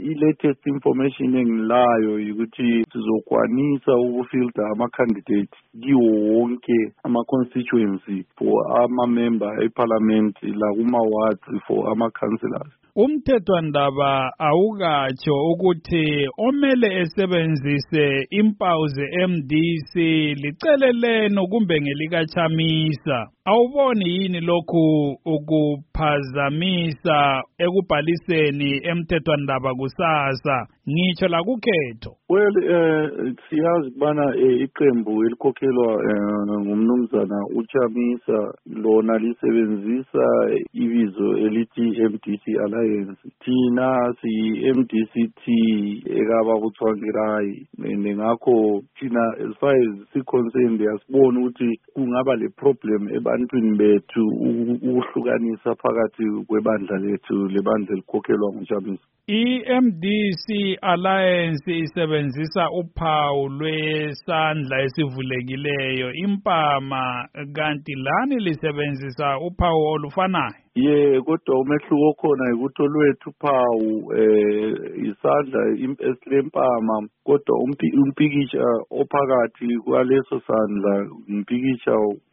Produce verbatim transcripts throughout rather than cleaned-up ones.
i-latest information engilayo ukuthi sizokwanisa ukufilter ama-candidate kiwo wonke ama-constituency for ama-member e-parliament la kuma-wards for ama-councillors. Umthethwandaba awukatsho ukuthi omele esebenzise impawu ze-M D C liceleleno kumbe ngelikachamisa. Awuboni yini lokhu ukuphazamisa ekubhaliseni emthethwandaba kusasa ngitsho la kukhetho? Well, eh siyazi bana iqembu elikhokhelwa ngumnumzana uChamisa lona lisebenzisa ibizo elithi M D C Alliance. Thina si M D C T ekaba buthwangirai ngakho thina as far as si concerned yasibona ukuthi kungaba le problem ebantwini bethu ukuhlukanisa phakathi kwebandla lethu lebandla elikhokhelwa nguChamisa. I-M D C Alliance isebenzisa uphawu lwesandla esivulekileyo impama kanti lani lisebenzisa uphawu olufanayo. Ye kodwa umehluko khona ukuthi olwethu phawu eh isandla esilempama kodwa umpikisha ophakathi kwaleso sandla umpikisha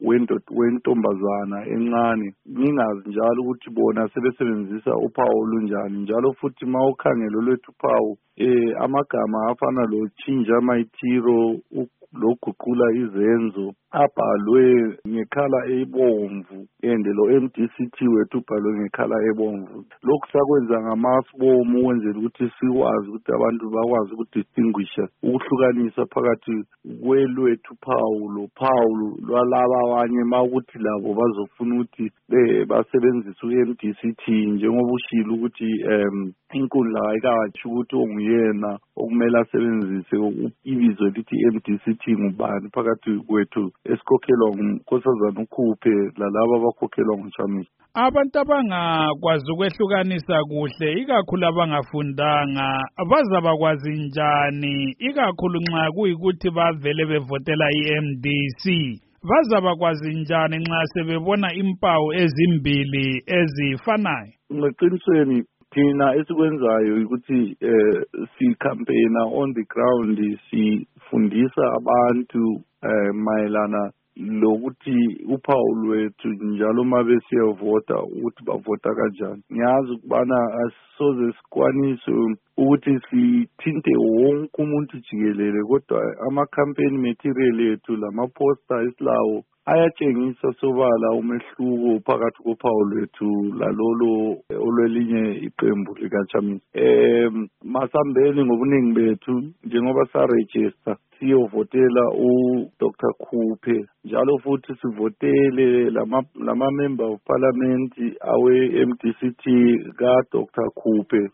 wentombazana encane. Ngingazi njalo ukuthi bona sebesebenzisa uphawu olunjani njalo futhi mawukhangela olwethu phawu eh amagama afana lo Chinja Maitiro loguqula izenzo abhalwe ngekhala ebomvu and lo M D C T wethu ubhalwe ngekhala ebomvu. Lokhu sakwenza ngamasibomu wenzela ukuthi sikwazi ukuthi abantu bakwazi ukudistinguisha ukuhlukanisa phakathi kwelwethu phawu lo phawu lwalaba abanye mawukuthi labo bazofuna ukuthi basebenzise u-M D C T njengoba ushilo ukuthi em inkundla ayikathi ukuthi onguyena okumele asebenzise ibizo lithi M D C T ngubani phakathi kwethu esikhokhelwa nguNkosazana uKhuphe lalabo abakhokhelwa nguChamisa. Abantu abangakwazi ukwehlukanisa kuhle ikakhulu abangafundanga bazabakwazi njani ikakhulu nxa kuyikuthi bavele bevotela i-M D C? Bazabakwazi njani nxa sebebona impawu ezimbili ezifanayo? Ngeqinisweni thina esikwenzayo ukuthi eh si campaign on the ground sifundisa abantu eh mayelana lokuthi uphawu lwethu njalo mabe siyavota ukuthi bavota kanjani. Ngiyazi ukubana asisoze sikwanise ukuthi sithinte wonke umuntu jikelele kodwa ama campaign material ethu lama poster esilawo ayatshengisa sobala umehluko phakathi kophawu lwethu lalolo olwelinye iqembu likaChamisa. Eh masambeni ngobuningi bethu njengoba sa register siyovotela uDr Khuphe njalo futhi sivotele lama lama member of parliament awe M D C T ka Dr Khuphe.